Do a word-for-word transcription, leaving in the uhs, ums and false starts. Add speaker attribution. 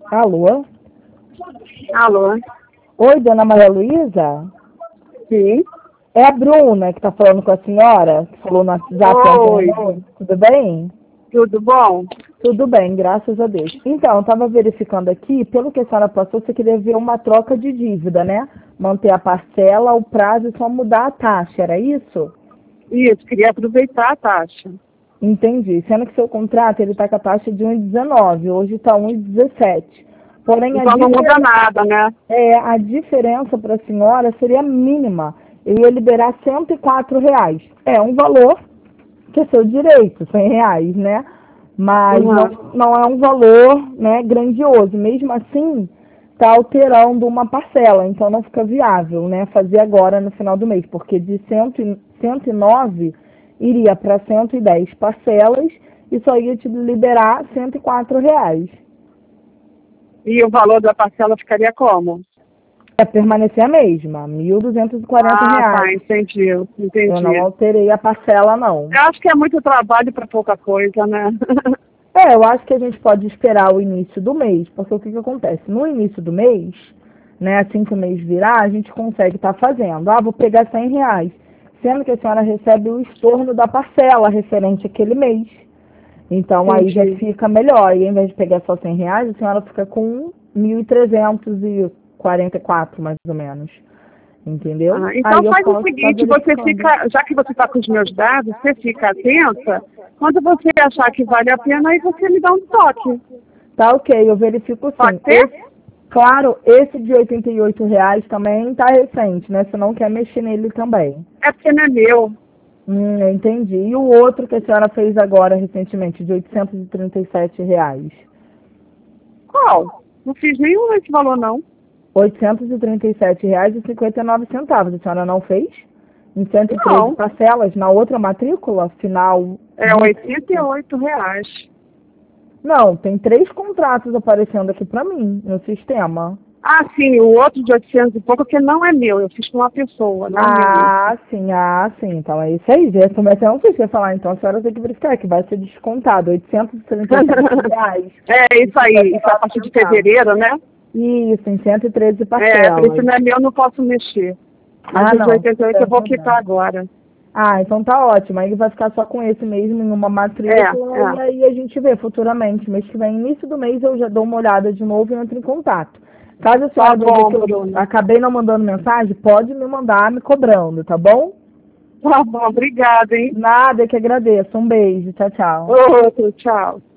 Speaker 1: Alô?
Speaker 2: Alô?
Speaker 1: Oi, dona Maria Luísa?
Speaker 2: Sim.
Speaker 1: É a Bruna que está falando com a senhora, que falou no WhatsApp
Speaker 2: Oi.
Speaker 1: ontem. Tudo bem?
Speaker 2: Tudo bom?
Speaker 1: Tudo bem, graças a Deus. Então, eu estava verificando aqui, pelo que a senhora passou, você queria ver uma troca de dívida, né? Manter a parcela, o prazo e só mudar a taxa, era isso?
Speaker 2: Isso, queria aproveitar a taxa.
Speaker 1: Entendi. Sendo que seu contrato ele está com a taxa de um vírgula dezenove, hoje está um vírgula dezessete. Porém, a
Speaker 2: Então não muda
Speaker 1: diferença,
Speaker 2: nada, né?
Speaker 1: é, a diferença para a senhora seria mínima. Eu ia liberar cento e quatro reais. É um valor que é seu direito, cem reais, né? Mas
Speaker 2: Uhum.
Speaker 1: não, não é um valor, né, grandioso. Mesmo assim, está alterando uma parcela, então não fica viável, né, fazer agora no final do mês, porque de cento e nove iria para cento e dez parcelas e só ia te liberar cento e quatro reais.
Speaker 2: E o valor da parcela ficaria como?
Speaker 1: É permanecer a mesma, mil duzentos e quarenta
Speaker 2: Ah, tá,
Speaker 1: reais.
Speaker 2: entendi,
Speaker 1: Eu não
Speaker 2: entendi.
Speaker 1: alterei a parcela, não.
Speaker 2: Eu acho que é muito trabalho para pouca coisa, né?
Speaker 1: É, eu acho que a gente pode esperar o início do mês, porque o que, que acontece? No início do mês, né, assim que o mês virar, a gente consegue estar fazendo. Ah, vou pegar cem reais, sendo que a senhora recebe o estorno da parcela referente àquele mês. Então aí já
Speaker 2: Entendi.
Speaker 1: fica melhor. E ao invés de pegar só cem reais, a senhora fica com mil trezentos e quarenta e quatro, mais ou menos. Entendeu?
Speaker 2: Ah, então
Speaker 1: Aí eu
Speaker 2: faz o
Speaker 1: posso estar
Speaker 2: seguinte, você
Speaker 1: verificando.
Speaker 2: fica, já que você está com os meus dados, você fica atenta, quando você achar que vale a pena, aí você me dá um toque.
Speaker 1: Tá ok, eu verifico
Speaker 2: Pode
Speaker 1: sim.
Speaker 2: ser?
Speaker 1: Esse, claro, esse de oitenta e oito reais também tá recente, né? Você não quer mexer nele também.
Speaker 2: É porque não é meu.
Speaker 1: Hum, eu entendi. E o outro que a senhora fez agora recentemente, de oitocentos e trinta e sete reais?
Speaker 2: Qual? Não fiz nenhum esse valor, não.
Speaker 1: oitocentos e trinta e sete reais e cinquenta e nove centavos. A senhora não fez? Em cento e treze
Speaker 2: Não.
Speaker 1: parcelas, na outra matrícula, final
Speaker 2: É oitenta e oito reais.
Speaker 1: Não, tem três contratos aparecendo aqui para mim no sistema.
Speaker 2: Ah, sim, o outro de oitocentos e pouco, que não é meu. Eu fiz com uma pessoa, não é meu isso.
Speaker 1: Ah, sim, ah, sim. Então é isso aí. Já comecei a não sei o que falar, então a senhora tem que verificar que vai ser descontado. oitocentos e trinta e sete reais.
Speaker 2: É, isso aí. Isso é a partir de fevereiro, né?
Speaker 1: Isso, em cento e treze
Speaker 2: É, por isso
Speaker 1: parcelas.
Speaker 2: não é meu, eu não posso mexer. Mas
Speaker 1: Ah,
Speaker 2: o de
Speaker 1: não.
Speaker 2: oitenta e oito eu vou quitar agora.
Speaker 1: Ah, então tá ótimo. Aí ele vai ficar só com esse mesmo em uma
Speaker 2: É,
Speaker 1: matrícula
Speaker 2: é.
Speaker 1: e aí a gente vê futuramente. Mês que vem, início do mês, eu já dou uma olhada de novo e entro em contato. Caso a
Speaker 2: Tá
Speaker 1: senhora veja
Speaker 2: bom,
Speaker 1: que eu
Speaker 2: Bruna.
Speaker 1: acabei não mandando mensagem, pode me mandar me cobrando, tá bom?
Speaker 2: Tá bom, obrigada, hein?
Speaker 1: Nada, eu que agradeço. Um beijo. Tchau, tchau.
Speaker 2: Outro, tchau.